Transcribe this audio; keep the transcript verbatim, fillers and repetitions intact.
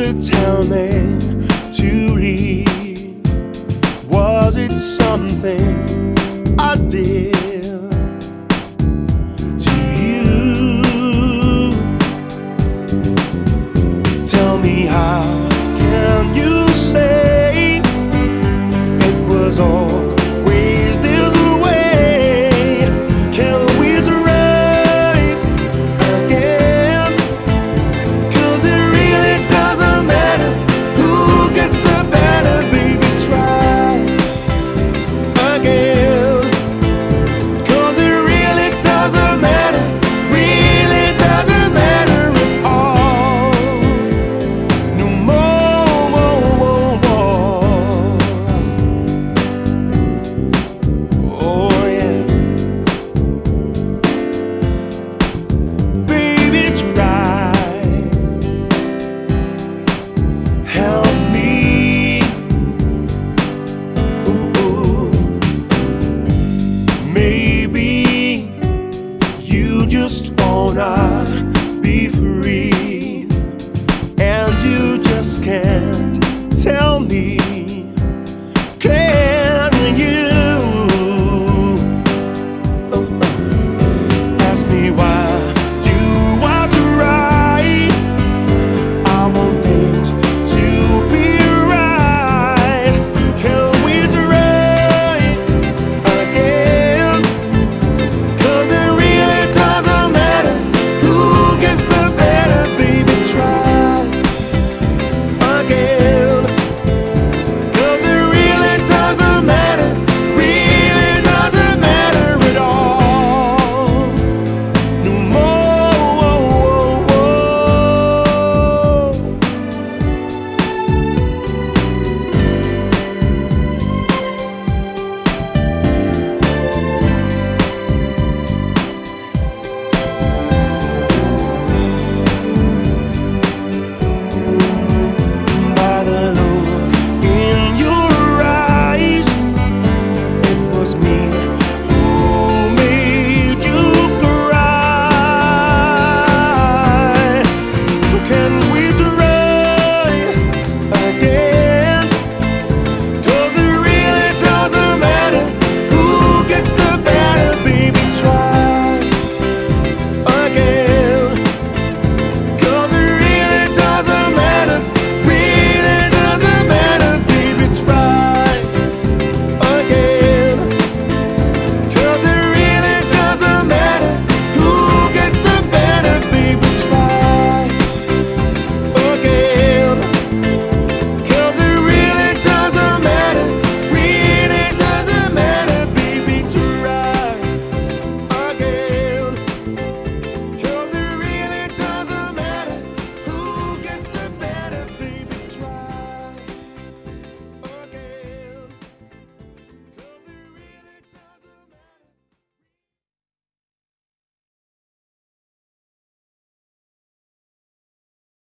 to tell me to leave? Was it something I did to you? Tell me, how can you say it was always this way? Can we try again? 'Cause it really doesn't matter who gets the better, baby, try again. 'Cause it really doesn't matter, really doesn't matter at all. No more, more, more. Oh yeah, baby, try, help me. Ooh, ooh. Maybe you just wanna be free, and you just can't tell me